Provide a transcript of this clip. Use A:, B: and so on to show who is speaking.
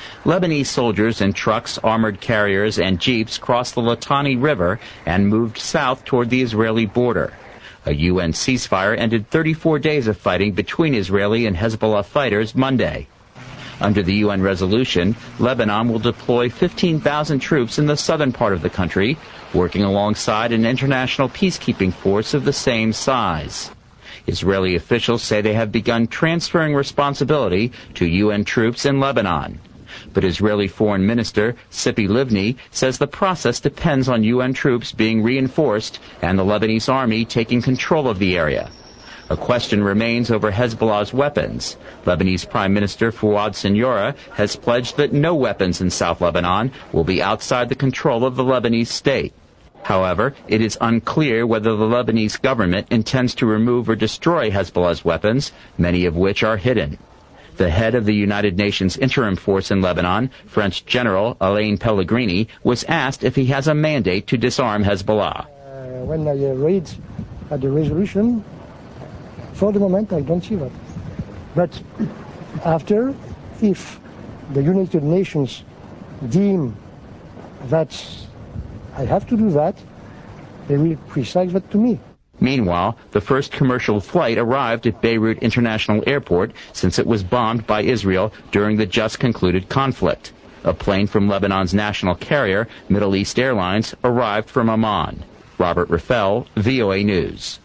A: Lebanese soldiers in trucks, armored carriers, and jeeps crossed the Litani River and moved south toward the Israeli border. A UN ceasefire ended 34 days of fighting between Israeli and Hezbollah fighters Monday. Under the UN resolution, Lebanon will deploy 15,000 troops in the southern part of the country, working alongside an international peacekeeping force of the same size. Israeli officials say they have begun transferring responsibility to UN troops in Lebanon. But Israeli Foreign Minister Tzipi Livni says the process depends on UN troops being reinforced and the Lebanese army taking control of the area. A question remains over Hezbollah's weapons. Lebanese Prime Minister Fouad Siniora has pledged that no weapons in South Lebanon will be outside the control of the Lebanese state. However, it is unclear whether the Lebanese government intends to remove or destroy Hezbollah's weapons, many of which are hidden. The head of the United Nations interim force in Lebanon, French General Alain Pellegrini, was asked if he has a mandate to disarm Hezbollah.
B: When I read the resolution, for the moment I don't see that. But after, if the United Nations deem that I have to do that, they will precise that to me.
A: Meanwhile, the first commercial flight arrived at Beirut International Airport since it was bombed by Israel during the just concluded conflict. A plane from Lebanon's national carrier, Middle East Airlines, arrived from Amman. Robert Raffel, VOA News.